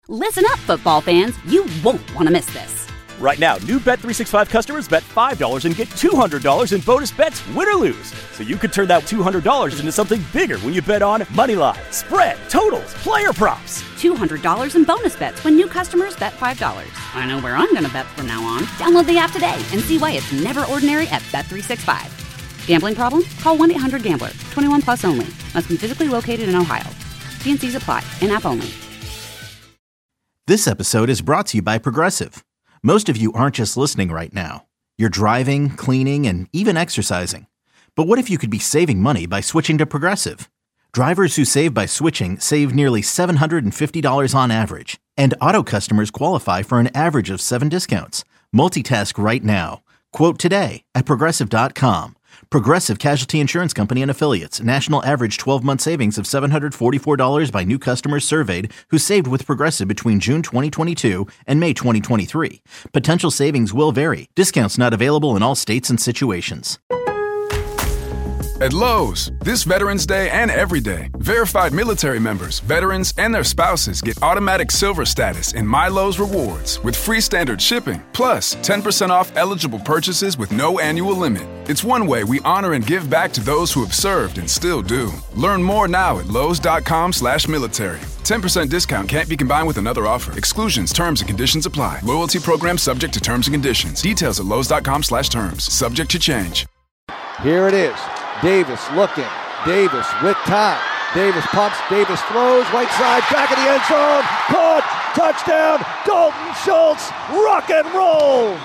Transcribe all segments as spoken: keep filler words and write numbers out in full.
Listen up, football fans. You won't want to miss this. Right now, new Bet three sixty-five customers bet five dollars and get two hundred dollars in bonus bets, win or lose. So you could turn that two hundred dollars into something bigger when you bet on money line, spread, totals, player props. two hundred dollars in bonus bets when new customers bet five dollars. I know where I'm going to bet from now on. Download the app today and see why it's never ordinary at Bet three sixty-five. Gambling problem? Call one eight hundred gambler. twenty-one plus only. Must be physically located in Ohio. T and C's apply. In-app only. This episode is brought to you by Progressive. Most of you aren't just listening right now. You're driving, cleaning, and even exercising. But what if you could be saving money by switching to Progressive? Drivers who save by switching save nearly seven hundred fifty dollars on average. And auto customers qualify for an average of seven discounts. Multitask right now. Quote today at Progressive dot com. Progressive Casualty Insurance Company and Affiliates. National average twelve-month savings of seven hundred forty-four dollars by new customers surveyed who saved with Progressive between June twenty twenty-two and May twenty twenty-three. Potential savings will vary. Discounts not available in all states and situations. At Lowe's, this Veterans Day and every day, verified military members, veterans, and their spouses get automatic silver status in My Lowe's Rewards with free standard shipping, plus ten percent off eligible purchases with no annual limit. It's one way we honor and give back to those who have served and still do. Learn more now at Lowe's.com slash military. ten percent discount can't be combined with another offer. Exclusions, terms, and conditions apply. Loyalty program subject to terms and conditions. Details at Lowe's.com slash terms. Subject to change. Here it is. Davis looking. Davis with time. Davis pumps. Davis throws. Right side. Back of the end zone. Caught. Touchdown. Dalton Schultz. Rock and roll.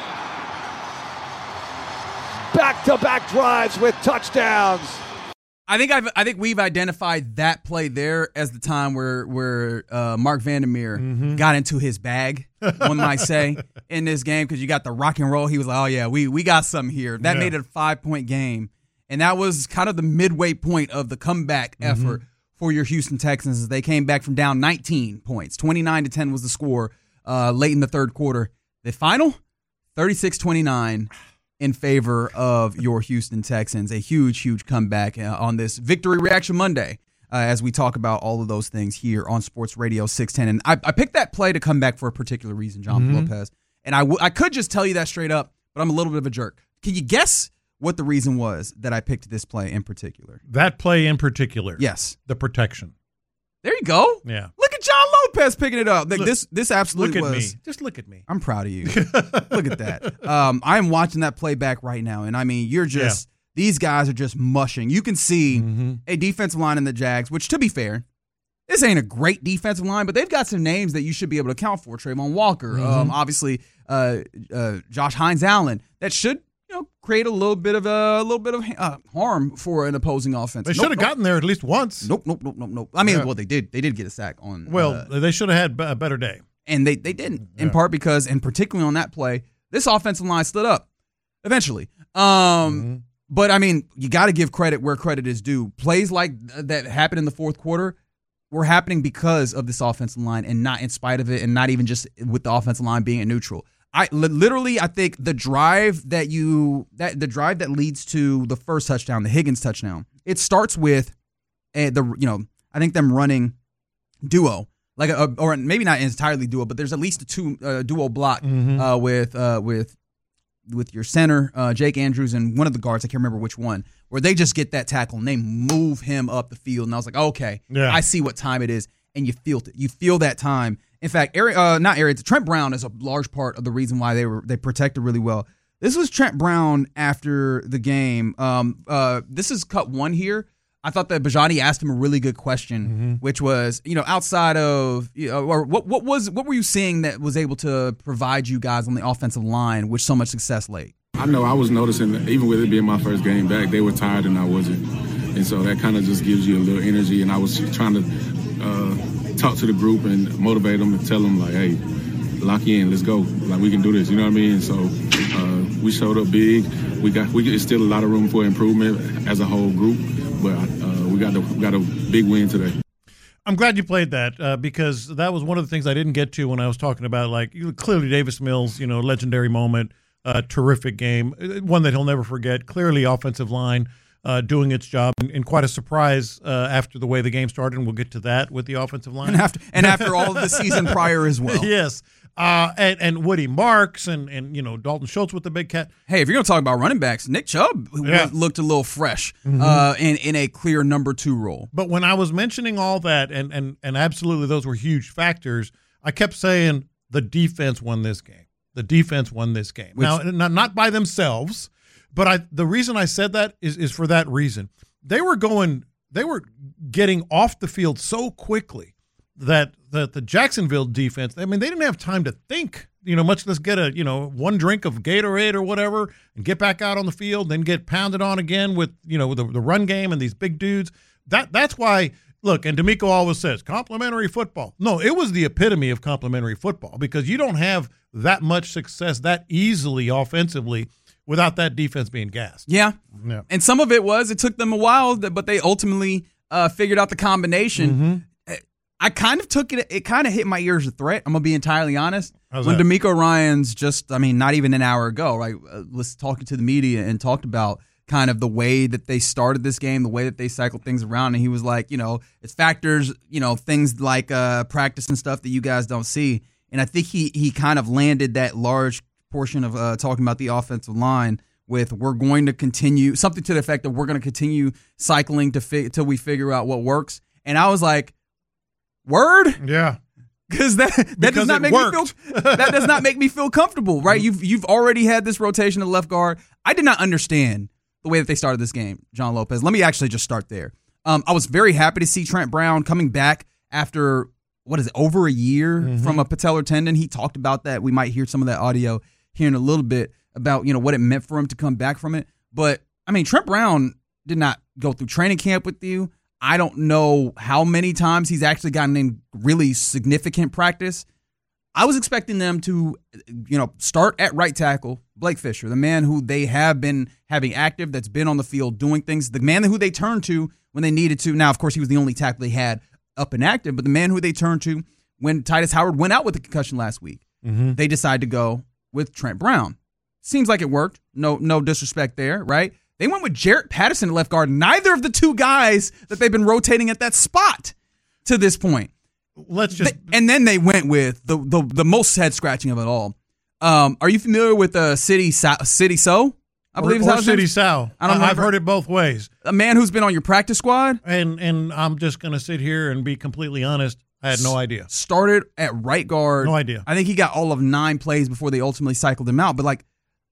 Back-to-back drives with touchdowns. I think I've, I think we've identified that play there as the time where where uh, Mark Vandermeer mm-hmm. got into his bag, one might say, in this game, because you got the rock and roll. He was like, oh, yeah, we we got something here. That yeah. made it a five-point game. And that was kind of the midway point of the comeback mm-hmm. effort for your Houston Texans as they came back from down nineteen points. twenty-nine to ten was the score uh, late in the third quarter. The final, thirty-six twenty-nine in favor of your Houston Texans. A huge, huge comeback uh, on this Victory Reaction Monday uh, as we talk about all of those things here on Sports Radio six ten. And I, I picked that play to come back for a particular reason, John mm-hmm. Lopez. And I, w- I could just tell you that straight up, but I'm a little bit of a jerk. Can you guess what the reason was that I picked this play in particular? That play in particular? Yes. The protection. There you go. Yeah. Look at John Lopez picking it up. Like, look, this this absolutely look at was. Me. Just look at me. I'm proud of you. Look at that. Um, I'm watching that play back right now, and I mean, you're just, yeah. these guys are just mushing. You can see mm-hmm. a defensive line in the Jags, which, to be fair, this ain't a great defensive line, but they've got some names that you should be able to account for. Trayvon Walker, mm-hmm. um, obviously uh, uh, Josh Hines-Allen, that should you know, create a little bit of a, a little bit of uh, harm for an opposing offense. They nope, should have nope. gotten there at least once. Nope, nope, nope, nope, nope. I mean, yeah. well, they did. They did get a sack on. Well, uh, they should have had a better day, and they they didn't. Yeah. In part because, and particularly on that play, this offensive line stood up eventually. Um, mm-hmm. But I mean, you got to give credit where credit is due. Plays like that happened in the fourth quarter were happening because of this offensive line, and not in spite of it, and not even just with the offensive line being in neutral. I literally, I think the drive that you that the drive that leads to the first touchdown, the Higgins touchdown, it starts with a, the you know I think them running duo like a, or maybe not entirely duo, but there's at least a two uh, duo block mm-hmm. uh, with uh, with with your center uh, Jake Andrews and one of the guards, I can't remember which one, where they just get that tackle and they move him up the field, and I was like, okay, yeah. I see what time it is, and you feel it, you feel that time. In fact, Ari, uh, not Arians, Trent Brown is a large part of the reason why they were they protected really well. This was Trent Brown after the game. Um, uh, this is cut one here. I thought that Bajani asked him a really good question, mm-hmm. which was, you know, outside of, you know, or what what was what were you seeing that was able to provide you guys on the offensive line with so much success late? I know I was noticing that even with it being my first game back, they were tired and I wasn't, and so that kind of just gives you a little energy. And I was trying to. Uh, talk to the group and motivate them and tell them, like, hey, lock in, let's go. Like, we can do this, you know what I mean? So uh, we showed up big. We got, we it's still a lot of room for improvement as a whole group, but uh, we got, the, we got a big win today. I'm glad you played that uh, because that was one of the things I didn't get to when I was talking about, like, clearly Davis Mills, you know, legendary moment, uh, terrific game, one that he'll never forget. Clearly offensive line uh, doing its job, and, and quite a surprise uh, after the way the game started, and we'll get to that with the offensive line. And after, and after all of the season prior as well. Yes. Uh, and, and Woody Marks and, and, you know, Dalton Schultz with the big cat. Hey, if you're going to talk about running backs, Nick Chubb Yeah. looked a little fresh Mhm. uh, in, in a clear number two role. But when I was mentioning all that, and, and, and absolutely those were huge factors, I kept saying the defense won this game. The defense won this game. Which, now, not, not by themselves, but I the reason I said that is, is for that reason. They were going, they were getting off the field so quickly that that the Jacksonville defense, I mean, they didn't have time to think, you know, much less get a, you know, one drink of Gatorade or whatever and get back out on the field, then get pounded on again with, you know, the, the run game and these big dudes. That That's why, look, and D'Amico always says, complimentary football. No, it was the epitome of complimentary football because you don't have that much success that easily offensively without that defense being gassed. Yeah. Yeah. And some of it was, it took them a while, but they ultimately uh, figured out the combination. Mm-hmm. I kind of took it, it kind of hit my ears a threat. I'm going to be entirely honest. How's when that? D'Amico Ryans just, I mean, not even an hour ago, right, uh, was talking to the media and talked about kind of the way that they started this game, the way that they cycled things around. And he was like, you know, it's factors, you know, things like uh, practice and stuff that you guys don't see. And I think he he kind of landed that large portion of uh, talking about the offensive line with we're going to continue, something to the effect that we're going to continue cycling to fi- till we figure out what works. And I was like, word? Yeah. Because that that Because does not it make worked. me feel that does not make me feel comfortable, right? You've you've already had this rotation of left guard. I did not understand the way that they started this game, John Lopez. Let me actually just start there. Um, I was very happy to see Trent Brown coming back after what is it, over a year Mm-hmm. from a patellar tendon. He talked about that. We might hear some of that audio here in a little bit about, you know, what it meant for him to come back from it. But I mean, Trent Brown did not go through training camp with you. I don't know how many times he's actually gotten in really significant practice. I was expecting them to, you know, start at right tackle, Blake Fisher, the man who they have been having active, that's been on the field doing things, the man who they turned to when they needed to. Now, of course, he was the only tackle they had up and active, but the man who they turned to when Titus Howard went out with a concussion last week, Mm-hmm. they decided to go with Trent Brown. Seems like it worked. No, no disrespect there, right? They went with Jarrett Patterson at left guard. Neither of the two guys that they've been rotating at that spot to this point. Let's just They- and then they went with the the, the most head scratching of it all. Um, are you familiar with uh, City so, City So? I believe or, is how or his name City is? Sal. I don't I've remember. heard it both ways. A man who's been on your practice squad. And and I'm just going to sit here and be completely honest. I had no idea. Started at right guard. No idea. I think he got all of nine plays before they ultimately cycled him out. But like,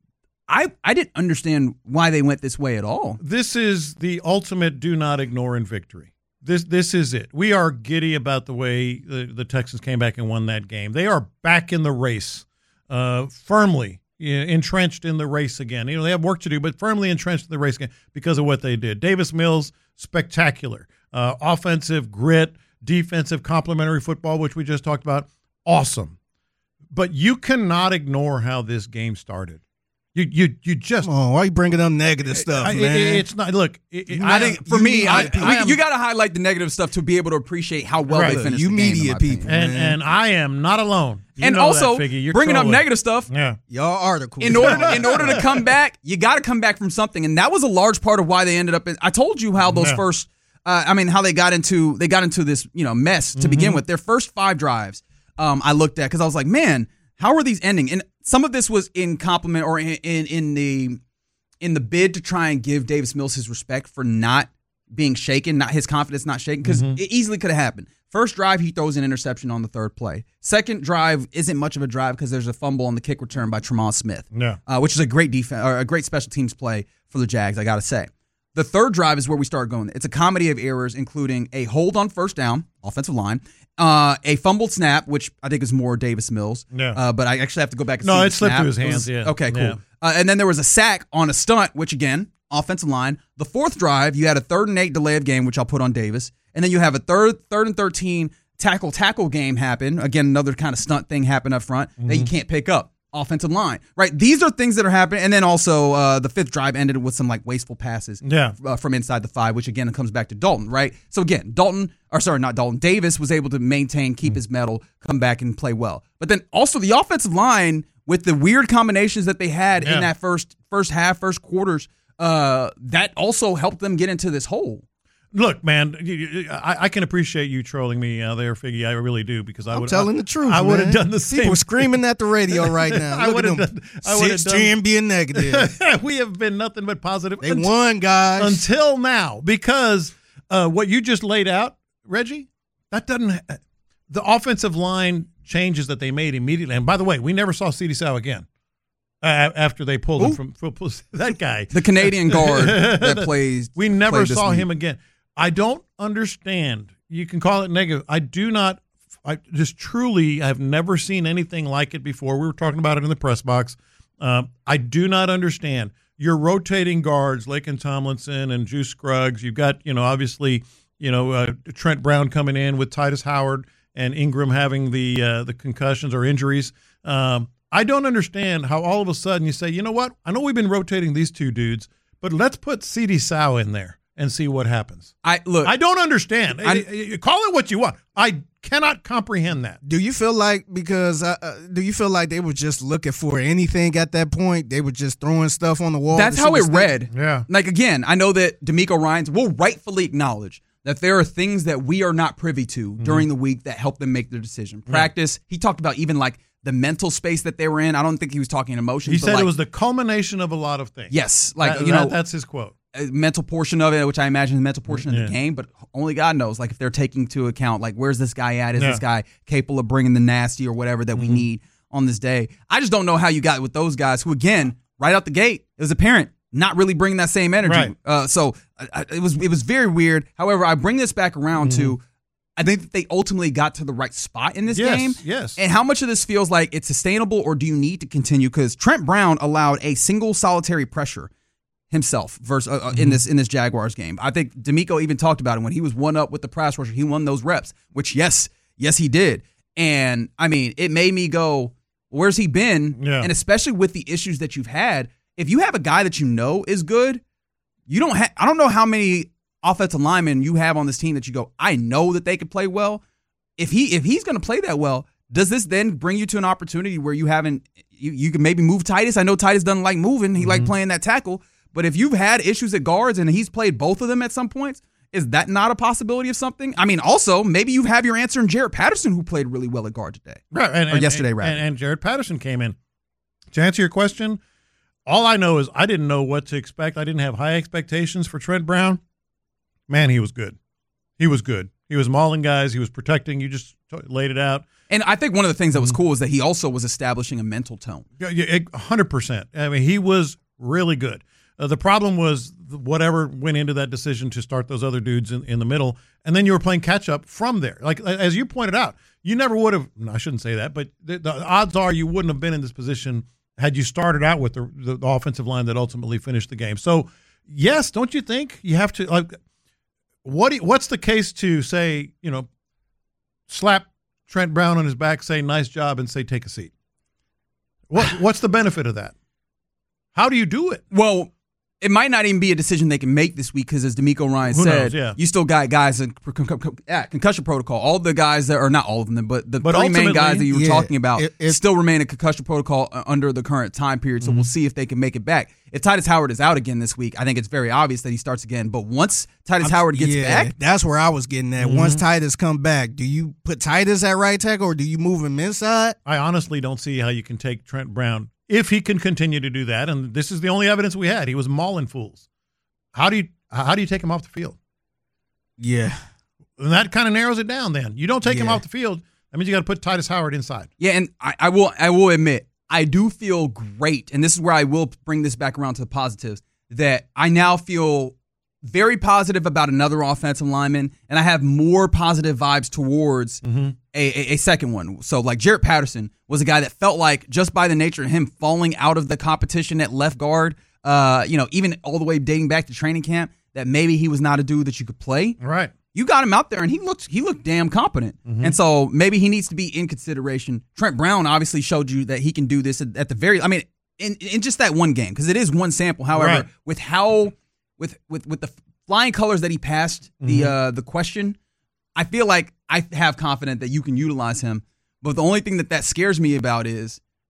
I I didn't understand why they went this way at all. This is the ultimate do not ignore in victory. This this is it. We are giddy about the way the, the Texans came back and won that game. They are back in the race, uh, firmly yeah, entrenched in the race again. You know, they have work to do, but firmly entrenched in the race again because of what they did. Davis Mills, spectacular. Uh, offensive grit, defensive complementary football, which we just talked about, awesome. But you cannot ignore how this game started. You you you just Oh, why are you bringing up negative stuff, I- man? it- it's not. Look, it, it- I think for you me, I, media we- I am- you got to highlight the negative stuff to be able to appreciate how well Right. they finished. You the game, in media my opinion. people. and man. and I am not alone. You and know also that, Figgy. You're bringing totally- up negative stuff. Yeah. Y'all articles. In order, to, in order to come back, you got to come back from something, and that was a large part of why they ended up. In, I told you how those Yeah. first, uh, I mean, how they got into they got into this, you know, mess to begin with. Their first five drives, um, I looked at because I was like, man, how are these ending? And some of this was in compliment or in in, in the in the bid to try and give Davis Mills his respect for not being shaken, not his confidence not shaken, because it easily could have happened. First drive, he throws an interception on the third play. Second drive isn't much of a drive because there's a fumble on the kick return by Tremont Smith, Yeah. uh, which is a great defense or a great special teams play for the Jags, I got to say. The third drive is where we start going. It's a comedy of errors, including a hold on first down, offensive line, uh, a fumbled snap, which I think is more Davis Mills. Yeah. Uh, but I actually have to go back and No, see it the slipped snap. through his It hands, was- yeah. Okay, cool. Yeah. Uh, and then there was a sack on a stunt, which again, offensive line. The fourth drive, you had a third and eight delay of game, which I'll put on Davis. And then you have a third, third and thirteen tackle tackle game happen. Again, another kind of stunt thing happened up front Mm-hmm. that you can't pick up. Offensive line, right? These are things that are happening. And then also uh, the fifth drive ended with some like wasteful passes Yeah. uh, from inside the five, which again comes back to Dalton, right? So again, Dalton, or sorry, not Dalton, Davis was able to maintain, keep his mettle, come back and play well. But then also the offensive line with the weird combinations that they had Yeah. in that first first half, first quarters uh, that also helped them get into this hole. Look, man, I, I can appreciate you trolling me out there, Figgy. I really do, because I I'm would telling I, the truth. I would have man. done the same. People screaming at the radio right now. I Look would at have them. done. I would have six ten done. being negative. We have been nothing but positive. They until, won, guys. until now, because uh, what you just laid out, Reggie, that doesn't. The offensive line changes that they made immediately. And by the way, we never saw CeeDee Sow again. Uh, after they pulled Ooh. him from, from that guy, The Canadian guard that plays. we never played this saw week. him again. I don't understand. You can call it negative. I do not. I just truly have never seen anything like it before. We were talking about it in the press box. Um, I do not understand. You're rotating guards, Laken Tomlinson and Juice Scruggs. You've got, you know, obviously, you know, uh, Trent Brown coming in with Titus Howard and Ingram having the uh, the concussions or injuries. Um, I don't understand how all of a sudden you say, you know what? I know we've been rotating these two dudes, but let's put CeeDee Sow in there and see what happens. I look. I don't understand. I- Call it what you want. I cannot comprehend that. Do you feel like because uh, uh, do you feel like they were just looking for anything at that point? They were just throwing stuff on the wall. That's to how see it what read. Yeah. Like, again, I know that D'Amico Ryans will rightfully acknowledge that there are things that we are not privy to Mm-hmm. during the week that help them make their decision. Practice. He talked about even like the mental space that they were in. I don't think he was talking emotions. He but said like, it was the culmination of a lot of things. yes, like That- you that- know, that's his quote. a mental portion of it, which I imagine is the mental portion of Yeah. the game, but only God knows. Like if they're taking into account, like where's this guy at? Is Yeah. this guy capable of bringing the nasty or whatever that we need on this day? I just don't know how you got with those guys who, again, right out the gate, it was apparent not really bringing that same energy. Right. Uh, so I, I, it was it was very weird. However, I bring this back around to. I think that they ultimately got to the right spot in this Yes, game. yes. And how much of this feels like it's sustainable, or do you need to continue? Because Trent Brown allowed a single solitary pressure himself versus uh, Mm-hmm. in this in this Jaguars game. I think D'Amico even talked about it when he was one up with the pass rusher. He won those reps, which yes, yes he did. And I mean, it made me go, where's he been? Yeah. And especially with the issues that you've had, if you have a guy that you know is good, you don't have. I don't know how many offensive linemen you have on this team that you go, I know that they could play well. If he if he's going to play that well, does this then bring you to an opportunity where you haven't you, you can maybe move Titus? I know Titus doesn't like moving; he Mm-hmm. like playing that tackle. But if you've had issues at guards and he's played both of them at some points, is that not a possibility of something? I mean, also maybe you have your answer in Jarrett Patterson, who played really well at guard today, Right. And, or and- yesterday, and, rather. And, and Jared Patterson came in. To answer your question, all I know is I didn't know what to expect. I didn't have high expectations for Trent Brown. Man, he was good. He was good. He was mauling guys. He was protecting. You just t- laid it out. And I think one of the things that was cool is that he also was establishing a mental tone. Yeah, yeah, one hundred percent. I mean, he was really good. Uh, the problem was whatever went into that decision to start those other dudes in, in the middle, and then you were playing catch up from there. Like as you pointed out, you never would have. No, I shouldn't say that, but the, the odds are you wouldn't have been in this position had you started out with the, the, the offensive line that ultimately finished the game. So, yes, don't you think you have to like what? Do you, what's the case to say? You know, slap Trent Brown on his back, say nice job, and say take a seat. What what's the benefit of that? How do you do it? Well, it might not even be a decision they can make this week because, as D'Amico Ryan Who said, knows, yeah. you still got guys in con- con- con- yeah, concussion protocol. All the guys that are not all of them, but the But three main ultimately, guys that you were yeah, talking about it- it- still remain in concussion protocol uh, under the current time period. So we'll see if they can make it back. If Titus Howard is out again this week, I think it's very obvious that he starts again. But once Titus Howard gets yeah, back, that's where I was getting at. Once Titus come back, do you put Titus at right tackle or do you move him inside? I honestly don't see how you can take Trent Brown if he can continue to do that. And this is the only evidence we had. He was mauling fools. How do you how do you take him off the field? Yeah. And that kind of narrows it down. Then you don't take him Yeah. off the field. That means you got to put Titus Howard inside. yeah, and I, I will I will admit, I do feel great, and this is where I will bring this back around to the positives, that I now feel very positive about another offensive lineman, and I have more positive vibes towards Mm-hmm. a, a, a second one. So, like, Jarrett Patterson was a guy that felt like, just by the nature of him falling out of the competition at left guard, uh, you know, even all the way dating back to training camp, that maybe he was not a dude that you could play. Right. You got him out there, and he looked he looked damn competent. Mm-hmm. And so maybe he needs to be in consideration. Trent Brown obviously showed you that he can do this at, at the very. I mean, in, in just that one game, because it is one sample. However, Right. with how with with with the flying colors that he passed the Mm-hmm. uh, the question, I feel like I have confidence that you can utilize him. But the only thing that that scares me about is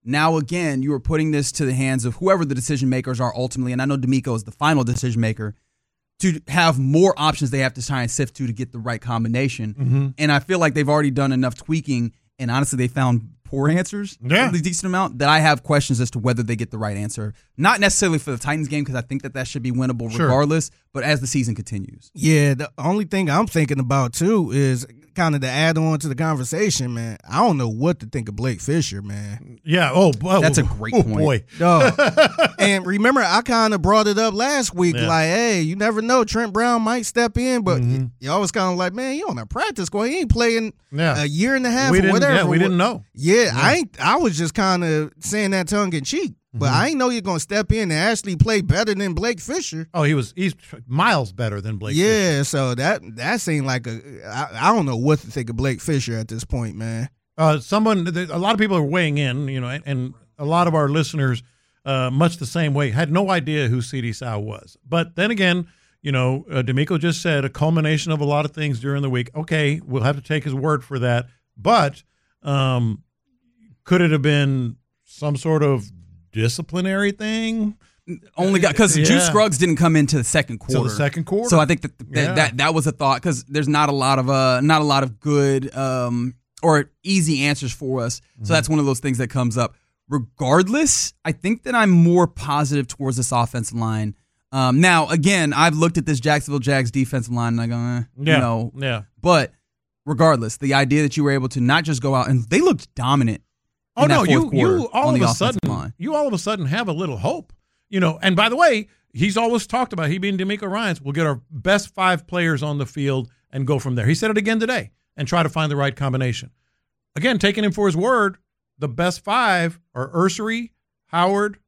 Now, again, you are putting this to the hands of whoever the decision makers are ultimately, and I know DeMeco is the final decision maker, to have more options they have to try and sift to to get the right combination. Mm-hmm. And I feel like they've already done enough tweaking, and honestly, they found poor answers, yeah. a decent amount, that I have questions as to whether they get the right answer. Not necessarily for the Titans game, because I think that that should be winnable sure. regardless, but as the season continues. Yeah, the only thing I'm thinking about, too, is kind of to add on to the conversation, man. I don't know what to think of Blake Fisher, man. Yeah, oh, oh That's a great oh, point. boy. Dog. And remember, I kind of brought it up last week, Yeah. like, hey, you never know, Trent Brown might step in, but Mm-hmm. y'all was kind of like, man, you on a practice squad. He ain't playing Yeah. a year and a half we or didn't, whatever. Yeah, we didn't know. Yeah, I ain't. I was just kind of saying that tongue in cheek, but Mm-hmm. I ain't know you're gonna step in and actually play better than Blake Fisher. Oh, he was he's miles better than Blake Fisher. Yeah, so that that seemed like a. I, I don't know what to think of Blake Fisher at this point, man. Uh, someone, a lot of people are weighing in, you know, and, and a lot of our listeners, uh, much the same way, had no idea who C D Sal was. But then again, you know, uh, DeMeco just said a culmination of a lot of things during the week. Okay, we'll have to take his word for that. But um, could it have been some sort of disciplinary thing? Only got because Yeah. Juice Scruggs didn't come into the second Till quarter. the second quarter. So I think that that, Yeah. that that was a thought, because there's not a lot of uh not a lot of good um or easy answers for us. Mm-hmm. So that's one of those things that comes up. Regardless, I think that I'm more positive towards this offensive line. Um, now, again, I've looked at this Jacksonville Jags defensive line and I go, eh, Yeah. you know, Yeah. but regardless, the idea that you were able to not just go out and they looked dominant. Oh in that no, fourth you quarter you all on of the a offensive sudden line. you all of a sudden have a little hope, you know. And by the way, he's always talked about he being DeMeco Ryans. We'll get our best five players on the field and go from there. He said it again today and try to find the right combination. Again, taking him for his word, the best five are Ursery, Howard,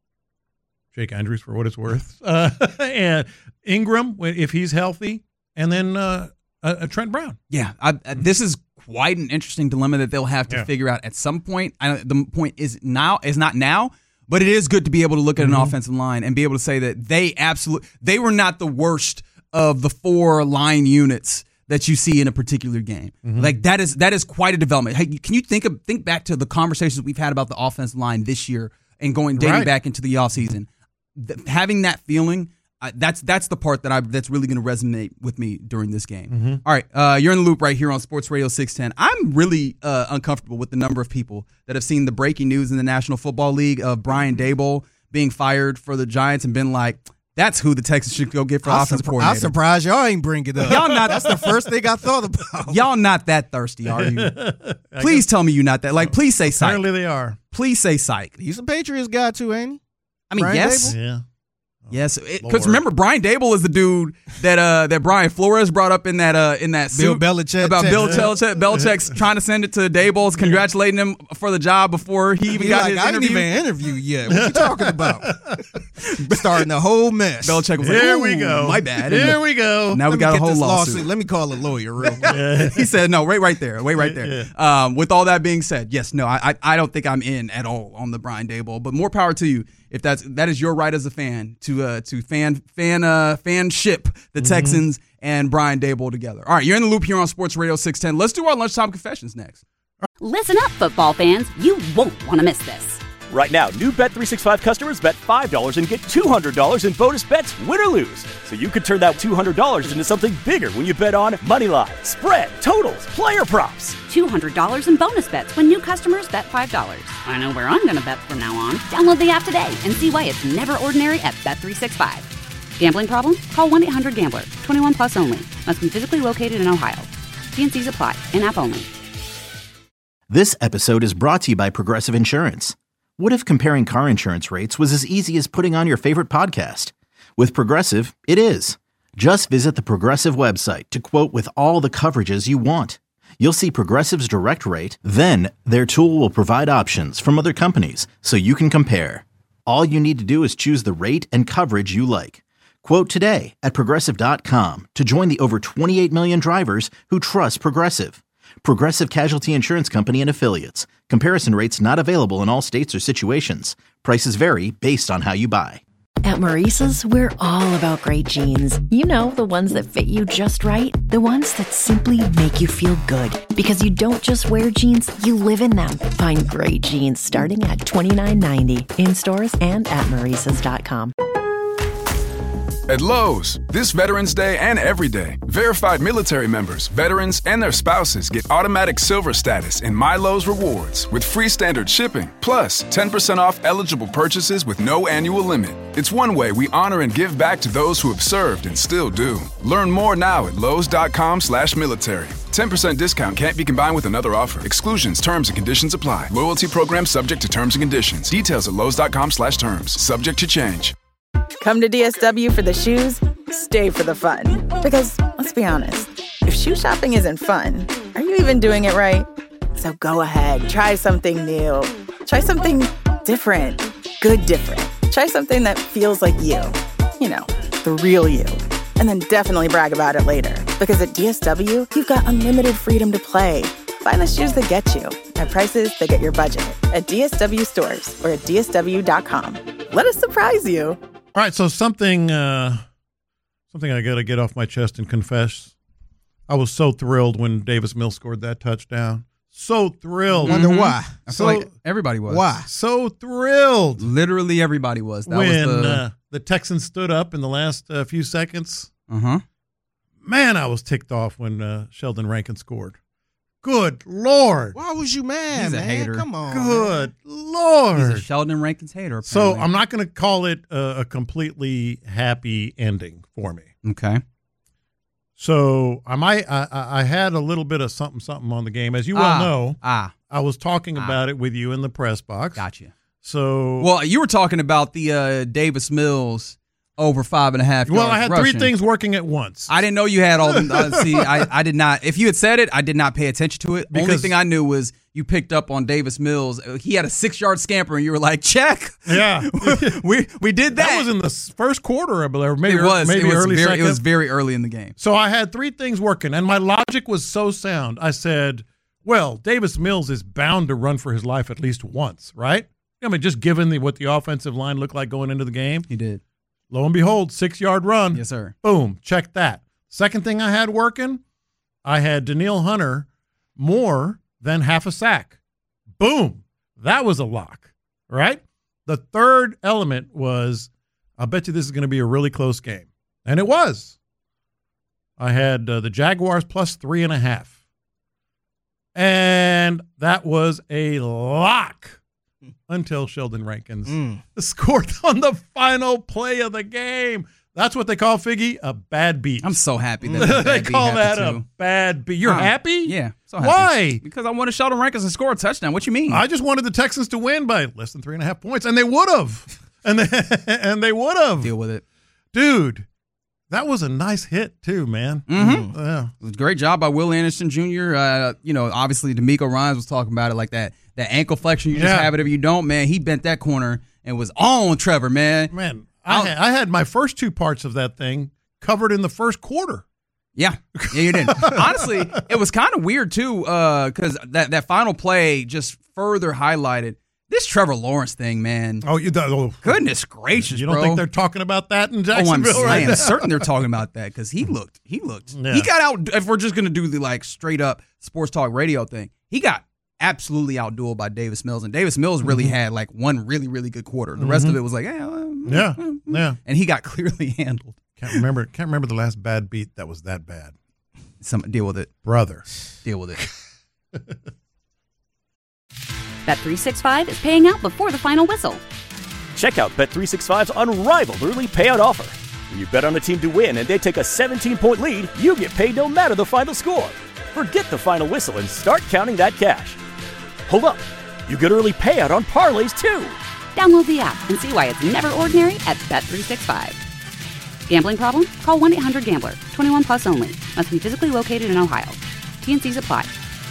Jake Andrews for what it's worth, uh, and Ingram if he's healthy, and then uh, uh, Trent Brown. Yeah, I, I, this is quite an interesting dilemma that they'll have to Yeah. figure out at some point. I, the point is now is not now, but it is good to be able to look at an Mm-hmm. offensive line and be able to say that they absolutely they were not the worst of the four line units that you see in a particular game. Mm-hmm. Like that is that is quite a development. Hey, can you think of think back to the conversations we've had about the offensive line this year and going dating Right. back into the offseason? Th- having that feeling, uh, that's that's the part that I that's really going to resonate with me during this game. Mm-hmm. All right, uh, you're in the loop right here on Sports Radio six ten. I'm really uh, uncomfortable with the number of people that have seen the breaking news in the National Football League of Brian Daboll being fired for the Giants and been like, that's who the Texans should go get for I'm, offensive surpri- I'm coordinator. surprised y'all ain't bring it up. Y'all not- That's the first thing I thought about. Y'all not that thirsty, are you? Please tell me you're not that. Like, please say psych. Apparently they are. Please say psych. He's a Patriots guy too, ain't he? I mean, Brian yes. Daboll? Yeah. Yes, because Lord. remember Brian Daboll is the dude that uh that Brian Flores brought up in that uh in that Bill suit Belichick about text. Bill Belichick Belichick's trying to send it to Daboll's congratulating him for the job before he even He got like, his I didn't interview. even interview yet. What you talking about? Starting a whole mess. Belichick was like, Here "Ooh, we go. my bad." Here we go. Now we Let me got a get whole this lawsuit. Let me call a lawyer real quick. He said, "No, wait right there, wait right there." Um, with all that being said, yes, no, I, I I don't think I'm in at all on the Brian Daboll, but more power to you if that's that is your right as a fan to uh to fan fan uh fan ship the Texans and Brian Daboll together. All right, you're in the loop here on Sports Radio six ten. Let's do our lunchtime confessions next. Listen up, football fans. You won't want to miss this. Right now, new Bet three sixty-five customers bet five dollars and get two hundred dollars in bonus bets, win or lose. So you could turn that two hundred dollars into something bigger when you bet on Moneyline, spread, totals, player props. two hundred dollars in bonus bets when new customers bet five dollars. I know where I'm going to bet from now on. Download the app today and see why it's never ordinary at Bet three sixty-five. Gambling problem? Call one eight hundred gambler. twenty-one plus only. Must be physically located in Ohio. T and C's apply. In-app only. This episode is brought to you by Progressive Insurance. What if comparing car insurance rates was as easy as putting on your favorite podcast? With Progressive, it is. Just visit the Progressive website to quote with all the coverages you want. You'll see Progressive's direct rate, then their tool will provide options from other companies so you can compare. All you need to do is choose the rate and coverage you like. Quote today at Progressive dot com to join the over twenty-eight million drivers who trust Progressive. Progressive Casualty Insurance Company and Affiliates. Comparison rates not available in all states or situations. Prices vary based on how you buy. At Maurice's, we're all about great jeans. You know, the ones that fit you just right. The ones that simply make you feel good. Because you don't just wear jeans, you live in them. Find great jeans starting at twenty-nine ninety in stores and at maurices dot com. At Lowe's, this Veterans Day and every day, verified military members, veterans, and their spouses get automatic silver status in My Lowe's Rewards with free standard shipping, plus ten percent off eligible purchases with no annual limit. It's one way we honor and give back to those who have served and still do. Learn more now at lowes.com slash military. ten percent discount can't be combined with another offer. Exclusions, terms, and conditions apply. Loyalty program subject to terms and conditions. Details at lowes.com slash terms. Subject to change. Come to D S W for the shoes, stay for the fun. Because, let's be honest, if shoe shopping isn't fun, are you even doing it right? So go ahead, try something new. Try something different. Good different. Try something that feels like you. You know, the real you. And then definitely brag about it later. Because at D S W, you've got unlimited freedom to play. Find the shoes that get you at prices that get your budget at D S W stores or at D S W dot com. Let us surprise you. All right, so something uh, something I got to get off my chest and confess. I was so thrilled when Davis Mills scored that touchdown. So thrilled. Wonder why. I So- feel like everybody was. Why? So thrilled Literally everybody was. That when was the. uh, the Texans stood up in the last uh, few seconds. Uh huh. Man, I was ticked off when uh, Sheldon Rankin scored. Good Lord. Why was you mad, He's a man? hater. Come on. Good He's Lord. a Sheldon Rankin's hater. So Apparently. I'm not going to call it a, a completely happy ending for me. Okay. So I might I, I I had a little bit of something something on the game, as you well Ah, know. Ah, I was talking Ah. about it with you in the press box. gotcha. So Well, you were talking about the uh, Davis Mills over five and a half. well, yards I had rushing. three things working at once. I didn't know you had all. The, uh, see, I, I did not. If you had said it, I did not pay attention to it. Only Because- thing I knew was you picked up on Davis Mills. He had a six-yard scamper, and you were like, "Check." Yeah. we we did that. That was in the s- first quarter, I believe, or maybe it was. maybe it was early very. second. It was very early in the game. So I had three things working, and my logic was so sound. I said, well, Davis Mills is bound to run for his life at least once, right? I mean, just given the, what the offensive line looked like going into the game. He did. Lo and behold, six-yard run. Yes, sir. Boom, check that. Second thing I had working, I had Danielle Hunter more than half a sack. Boom, that was a lock, right? The third element was, I bet you this is going to be a really close game. And it was. I had uh, the Jaguars plus three and a half. And that was a lock until Sheldon Rankins Mm. scored on the final play of the game. That's what they call, Figgy, a bad beat. I'm so happy that that they bad beat call that happened, a too. bad beat. You're Um, happy? Yeah. So happy. Why? Because I wanted Sheldon Rankins to score a touchdown. What you mean? I just wanted the Texans to win by less than three and a half points, and they would have. And they, and they would have. Deal with it. Dude, that was a nice hit, too, man. Mm-hmm. Yeah. It was a great job by Will Anderson Junior Uh, you know, obviously, D'Amico Ryans was talking about it like that. That ankle flexion, you just Yeah. have it if you don't, man. He bent that corner and was on Trevor, man. Man, I had, I had my first two parts of that thing covered in the first quarter. Yeah, yeah, you did. Honestly, it was kind of weird too, because that that final play just further highlighted this Trevor Lawrence thing, man. Oh, you oh, Goodness gracious, You don't bro. think they're talking about that in Oh, I'm Jacksonville right saying, now? certain they're talking about that because he looked, he looked, Yeah. he got out. If we're just gonna do the like straight up sports talk radio thing, he got absolutely outdueled by Davis Mills, and Davis Mills really Mm-hmm. had like one really, really good quarter. The rest of it was like, eh, well, Yeah, yeah. and he got clearly handled. Can't remember. Can't remember the last bad beat that was that bad. Some deal with it. Brother. Deal with it. Bet three sixty-five is paying out before the final whistle. Check out Bet three sixty-five's unrivaled early payout offer. When you bet on a team to win and they take a seventeen-point lead, you get paid no matter the final score. Forget the final whistle and start counting that cash. Hold up. You get early payout on parlays, too. Download the app and see why it's never ordinary at Bet three sixty-five. Gambling problem? Call one eight hundred gambler. twenty-one plus only. Must be physically located in Ohio. T N Cs apply.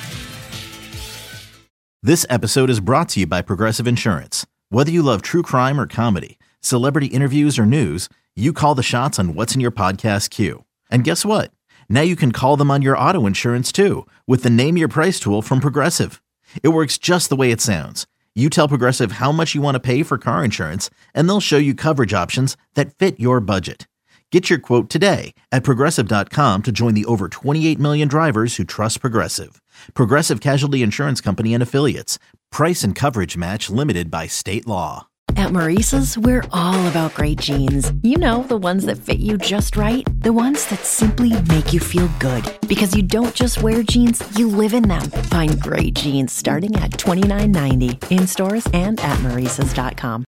This episode is brought to you by Progressive Insurance. Whether you love true crime or comedy, celebrity interviews or news, you call the shots on what's in your podcast queue. And guess what? Now you can call them on your auto insurance too with the Name Your Price tool from Progressive. It works just the way it sounds. You tell Progressive how much you want to pay for car insurance, and they'll show you coverage options that fit your budget. Get your quote today at Progressive dot com to join the over twenty-eight million drivers who trust Progressive. Progressive Casualty Insurance Company and Affiliates. Price and coverage match limited by state law. At Maurice's, we're all about great jeans. You know, the ones that fit you just right. The ones that simply make you feel good. Because you don't just wear jeans, you live in them. Find great jeans starting at twenty-nine ninety in stores and at Maurices dot com.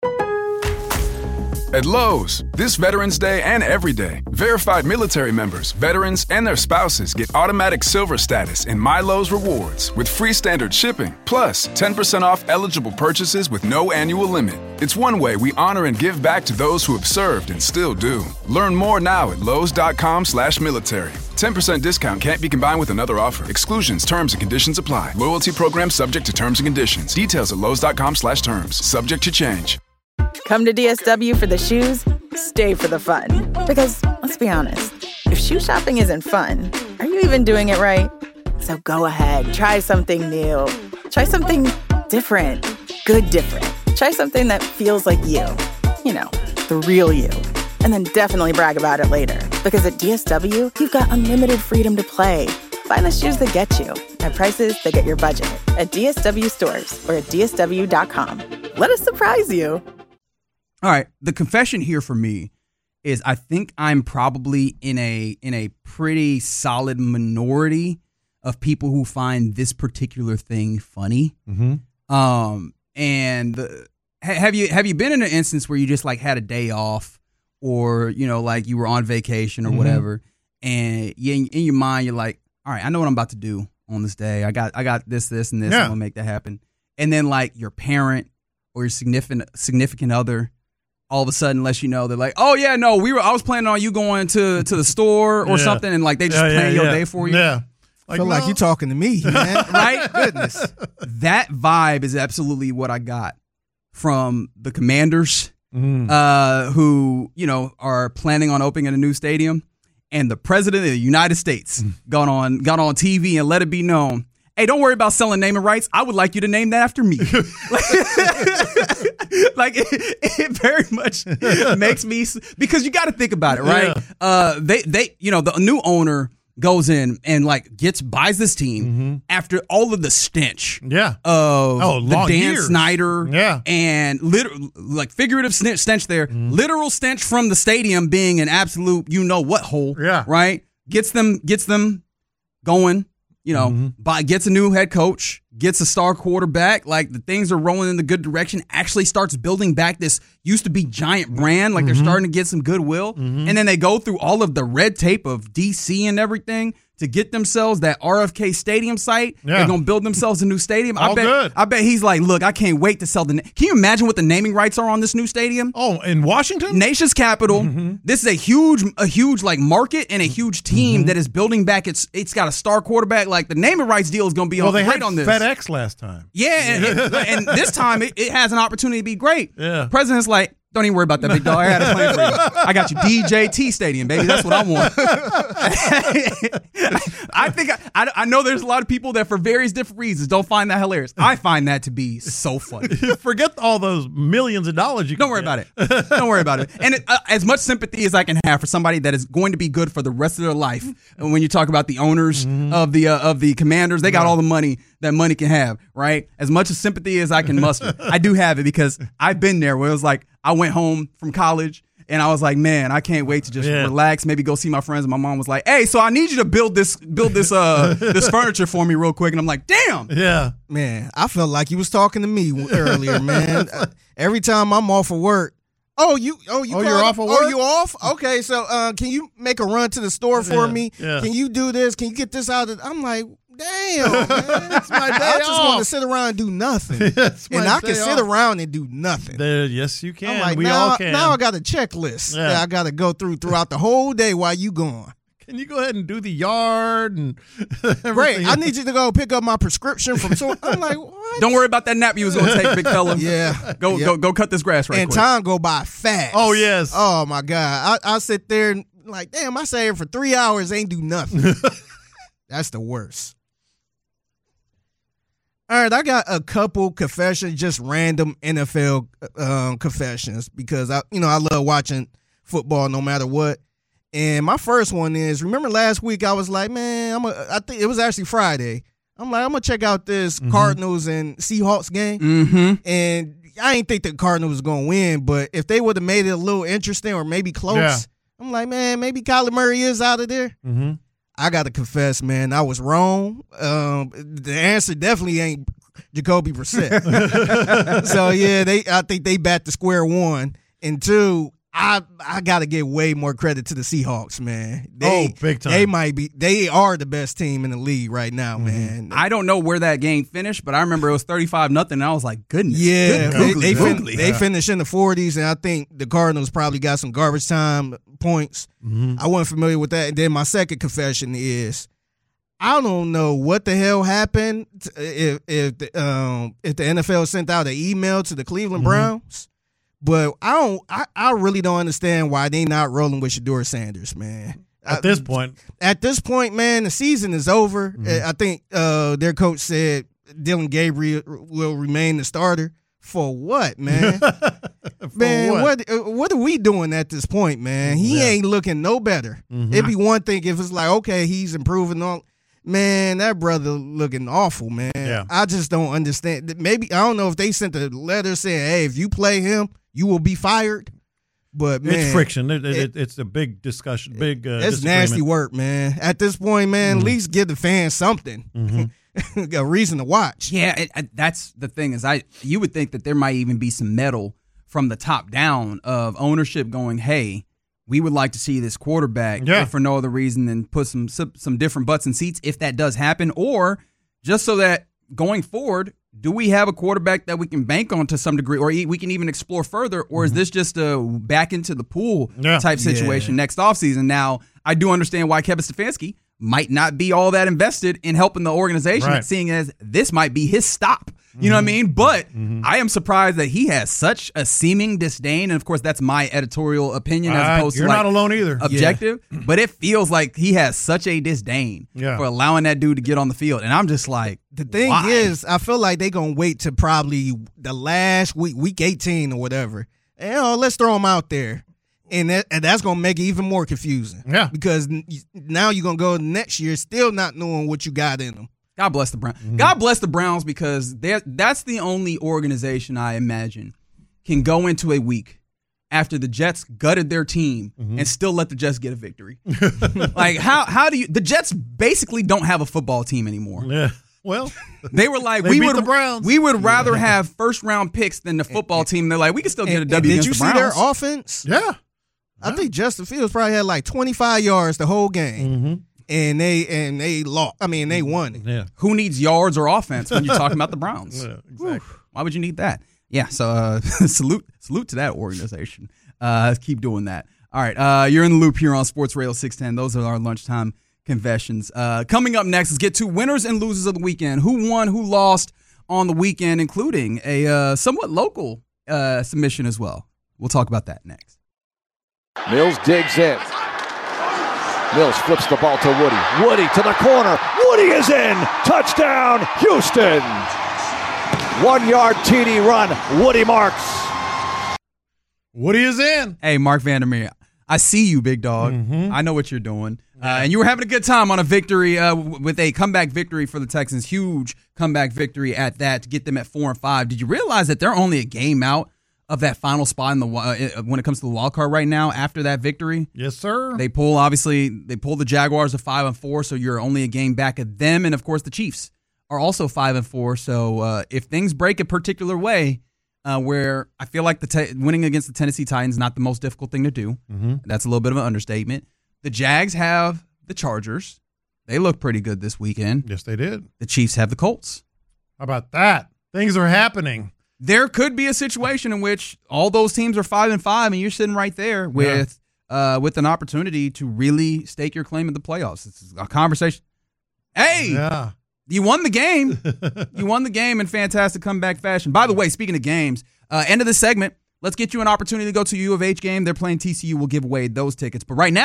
At Lowe's, this Veterans Day and every day, verified military members, veterans, and their spouses get automatic silver status in MyLowe's Rewards with free standard shipping, plus ten percent off eligible purchases with no annual limit. It's one way we honor and give back to those who have served and still do. Learn more now at Lowe's dot com slash military. ten percent discount can't be combined with another offer. Exclusions, terms, and conditions apply. Loyalty program subject to terms and conditions. Details at Lowe's dot com slash terms. Subject to change. Come to D S W for the shoes, stay for the fun. Because, let's be honest, if shoe shopping isn't fun, are you even doing it right? So go ahead, try something new. Try something different. Good different. Try something that feels like you. You know, the real you. And then definitely brag about it later. Because at D S W, you've got unlimited freedom to play. Find the shoes that get you at prices that get your budget at D S W stores or at D S W dot com. Let us surprise you. All right, the confession here for me is I think I'm probably in a in a pretty solid minority of people who find this particular thing funny. Mm-hmm. Um, and the, ha- have you have you been in an instance where you just like had a day off, or you know, like you were on vacation or Mm-hmm. whatever, and you, in, in your mind you're like, all right, I know what I'm about to do on this day. I got I got this, this, and this. Yeah. I'm gonna make that happen. And then like your parent or your significant significant other all of a sudden lets you know they're like, oh yeah, no, we were I was planning on you going to, to the store or Yeah. something, and like they just Yeah, plan yeah, your yeah. day for you. Yeah. I feel like no. you're talking to me, man. Right? Goodness. That vibe is absolutely what I got from the Commanders, Mm. uh, who, you know, are planning on opening a new stadium, and the president of the United States got on got on T V and let it be known, hey, don't worry about selling naming rights. I would like you to name that after me. Like it, it very much makes me, because you got to think about it, right? Yeah. Uh, they they you know the new owner goes in and like gets buys this team Mm-hmm. after all of the stench Yeah. of Oh, the long Dan years. Snyder Yeah. and literal like figurative stench, stench there, Mm-hmm. literal stench from the stadium being an absolute you know what hole. Yeah. Right. Gets them gets them going. You know, Mm-hmm. by, gets a new head coach, gets a star quarterback. Like the things are rolling in the good direction. Actually starts building back this used to be giant brand. Like Mm-hmm. they're starting to get some goodwill. And then they go through all of the red tape of D C and everything to get themselves that R F K Stadium site. Yeah. They're gonna build themselves a new stadium. I All bet. good. I bet he's like, look, I can't wait to sell the. Na- Can you imagine what the naming rights are on this new stadium? Oh, in Washington? Nation's capital. Mm-hmm. This is a huge, a huge like market and a huge team that is building back. It's it's got a star quarterback. Like the naming rights deal is going to be well, on, they great had on this. FedEx last time. Yeah, and, and, and this time it, it has an opportunity to be great. Yeah. President's like, don't even worry about that, big dog. I had a plan for you. I got you D J T Stadium, baby. That's what I want. I think I, I, I know there's a lot of people that for various different reasons don't find that hilarious. I find that to be so funny. Forget all those millions of dollars you Don't can worry get. about it. Don't worry about it. And it, uh, as much sympathy as I can have for somebody that is going to be good for the rest of their life. And when you talk about the owners Mm-hmm. of the uh, of the Commanders, they got all the money that money can have, right? As much as sympathy as I can muster, I do have it because I've been there where it was like I went home from college and I was like, man, I can't wait to just Yeah. relax, maybe go see my friends. And my mom was like, hey, so I need you to build this build this uh this furniture for me real quick. And I'm like, damn. Yeah. Man, I felt like you was talking to me earlier, man. Uh, Every time I'm off of work, oh you, oh you, Oh, you're called- off of Oh, work? you off? Okay, so uh, can you make a run to the store for Yeah, me? yeah. Can you do this? Can you get this out? Of, I'm like, damn, man. It's my day I just want to off. sit around and do nothing, It's my and I day can sit off. around and do nothing. There, yes, you can. I'm like, we now, all can. now I got a checklist Yeah. that I got to go through throughout the whole day while you gone. Can you go ahead and do the yard and Great, everything? I need you to go pick up my prescription from. So I'm like, what? Don't worry about that nap you was gonna take, big fella. Yeah, Go Yep. go go cut this grass right and quick. time go by fast. Oh, yes. Oh my god. I, I sit there and like, damn, I sat here for three hours, ain't do nothing. That's the worst. All right, I got a couple confessions, just random N F L um, confessions, because I, you know, I love watching football no matter what. And my first one is, remember last week I was like, man, I'm a, I think it was actually Friday. I'm like, I'm gonna check out this mm-hmm. Cardinals and Seahawks game, mm-hmm. and I ain't think the Cardinals was gonna win, but if they would have made it a little interesting or maybe close, yeah. I'm like, man, maybe Kyler Murray is out of there. Mm-hmm. I got to confess, man, I was wrong. Um, the answer definitely ain't Jacoby Brissett. So yeah, they I think they bat to square one. And two, I I got to give way more credit to the Seahawks, man. They, oh, big time. They might be. They are the best team in the league right now, mm-hmm. man. I don't know where that game finished, but I remember it was thirty-five nothing, and I was like, goodness. Yeah, good they, they, fin- yeah. they finished in the forties, and I think the Cardinals probably got some garbage time points. Mm-hmm. I wasn't familiar with that. And then my second confession is, I don't know what the hell happened if if the, um, if the N F L sent out an email to the Cleveland mm-hmm. Browns. But I don't. I, I really don't understand why they not rolling with Shedeur Sanders, man. At I, this point, at this point, man, the season is over. Mm-hmm. I think uh, their coach said Dylan Gabriel will remain the starter. For what, man? For man, what? what what are we doing at this point, man? He yeah. ain't looking no better. Mm-hmm. It'd be one thing if it's like, okay, he's improving on. Man, that brother looking awful, man. Yeah. I just don't understand. Maybe I don't know if they sent a letter saying, hey, if you play him, you will be fired. But man, it's friction. It, it, it's a big discussion. Big. Uh, it's nasty work, man. At this point, man, mm-hmm. at least give the fans something, mm-hmm. a reason to watch. Yeah, it, it, that's the thing. Is I you would think that there might even be some metal from the top down of ownership going, hey, we would like to see this quarterback yeah. for no other reason than put some some different butts in seats if that does happen, or just so that going forward, do we have a quarterback that we can bank on to some degree, or we can even explore further, or is this just a back into the pool yeah. type situation yeah. next offseason? Now, I do understand why Kevin Stefanski might not be all that invested in helping the organization, right. seeing as this might be his stop. You know what I mean? But mm-hmm. I am surprised that he has such a seeming disdain. And, of course, that's my editorial opinion as uh, opposed you're to, like, not alone either. objective. Yeah. But it feels like he has such a disdain yeah. for allowing that dude to get on the field. And I'm just like, the thing why? is, I feel like they're going to wait to probably the last week, week eighteen or whatever. And, oh, let's throw him out there. And, that, and that's going to make it even more confusing. Yeah. Because now you're going to go next year still not knowing what you got in them. God bless the Browns. Mm-hmm. God bless the Browns, because that's the only organization I imagine can go into a week after the Jets gutted their team mm-hmm. and still let the Jets get a victory. Like, how how do you – the Jets basically don't have a football team anymore. Yeah. Well, they were like, they we beat would the Browns. We would rather have first round picks than the football team. They're like, we can still get a and, W and against the Browns. Did you see Browns. their offense? Yeah. I yeah. think Justin Fields probably had like twenty-five yards the whole game. Mm-hmm. And they and they lost. I mean, they won it. Yeah. Who needs yards or offense when you're talking about the Browns? Yeah, exactly. Whew. Why would you need that? Yeah. So uh, salute salute to that organization. Uh, keep doing that. All right. Uh, you're in the loop here on Sports Radio six ten. Those are our lunchtime confessions. Uh, coming up next, let's get to winners and losers of the weekend. Who won? Who lost on the weekend, including a uh, somewhat local uh, submission as well. We'll talk about that next. Mills digs in. Mills flips the ball to Woody. Woody to the corner. Woody is in. Touchdown, Houston. One-yard T D run. Woody Marks. Woody is in. Hey, Mark Vandermeer, I see you, big dog. Mm-hmm. I know what you're doing. Uh, and you were having a good time on a victory uh, with a comeback victory for the Texans. Huge comeback victory at that to get them at four and five. Did you realize that they're only a game out of that final spot in the uh, when it comes to the wild card right now after that victory? Yes, sir. They pull, obviously, they pull the Jaguars to five and four, so you're only a game back of them. And, of course, the Chiefs are also five and four. So uh, if things break a particular way, uh, where I feel like the te- winning against the Tennessee Titans is not the most difficult thing to do. Mm-hmm. That's a little bit of an understatement. The Jags have the Chargers. They look pretty good this weekend. Yes, they did. The Chiefs have the Colts. How about that? Things are happening. There could be a situation in which all those teams are five and five, and you're sitting right there with yeah. uh, with an opportunity to really stake your claim in the playoffs. It's a conversation. Hey, yeah. you won the game. You won the game in fantastic comeback fashion. By the way, speaking of games, uh, end of the segment, let's get you an opportunity to go to a U of H game. They're playing T C U. We'll give away those tickets. But right now,